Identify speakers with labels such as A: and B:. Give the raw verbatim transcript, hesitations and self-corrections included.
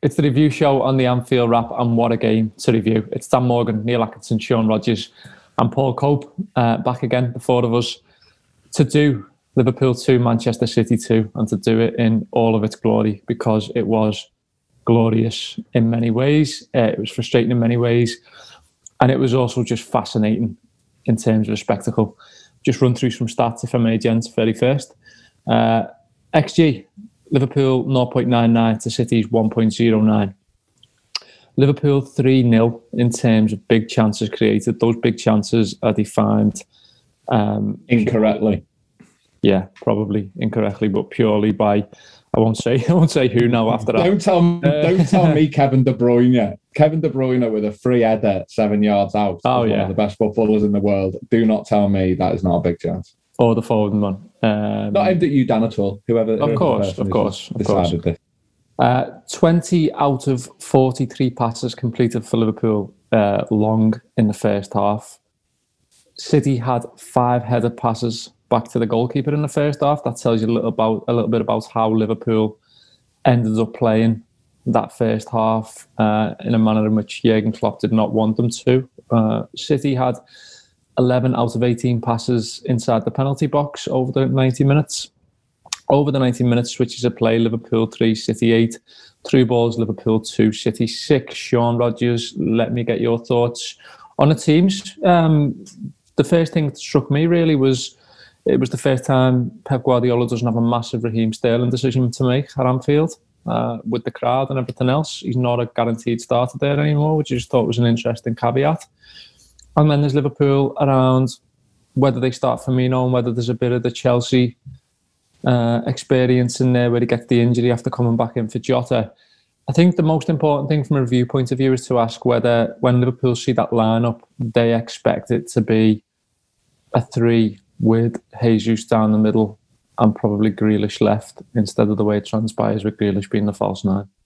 A: It's the review show on the Anfield Wrap, and what a game to review. It's Dan Morgan, Neil Atkinson, Sean Rogers and Paul Cope uh, back again, the four of us, to do Liverpool two, Manchester City two, and to do it in all of its glory, because it was glorious in many ways. Uh, it was frustrating in many ways. And it was also just fascinating in terms of a spectacle. Just run through some stats, if I may, gents, very first. Uh, X G, Liverpool zero point nine nine to City's one point zero nine. Liverpool three nil in terms of big chances created. Those big chances are defined... Um,
B: incorrectly.
A: Yeah, probably incorrectly, but purely by... I won't say I won't say who now after that.
B: Don't tell, uh, don't tell me Kevin De Bruyne. Kevin De Bruyne with a free header seven yards out.
A: Oh, yeah.
B: One of the best footballers in the world. Do not tell me that is not a big chance.
A: Or the Foden one. Um,
B: not aimed at you, Dan, at all. Whoever.
A: Of
B: whoever
A: course, of course, of course.
B: This.
A: Uh, twenty out of forty-three passes completed for Liverpool uh, long in the first half. City had five header passes back to the goalkeeper in the first half. That tells you a little about a little bit about how Liverpool ended up playing that first half uh, in a manner in which Jurgen Klopp did not want them to. Uh, City had eleven out of eighteen passes inside the penalty box over the ninety minutes. Over the ninety minutes, switches of play, Liverpool three, City eight. Through balls, Liverpool two, City six. Sean Rogers, let me get your thoughts on the teams. Um, the first thing that struck me really was it was the first time Pep Guardiola doesn't have a massive Raheem Sterling decision to make at Anfield uh, with the crowd and everything else. He's not a guaranteed starter there anymore, which I just thought was an interesting caveat. And then there's Liverpool around whether they start Firmino and whether there's a bit of the Chelsea uh, experience in there where he gets the injury after coming back in for Jota. I think the most important thing from a review point of view is to ask whether when Liverpool see that lineup, they expect it to be a three with Jesus down the middle and probably Grealish left instead of the way it transpires with Grealish being the false nine.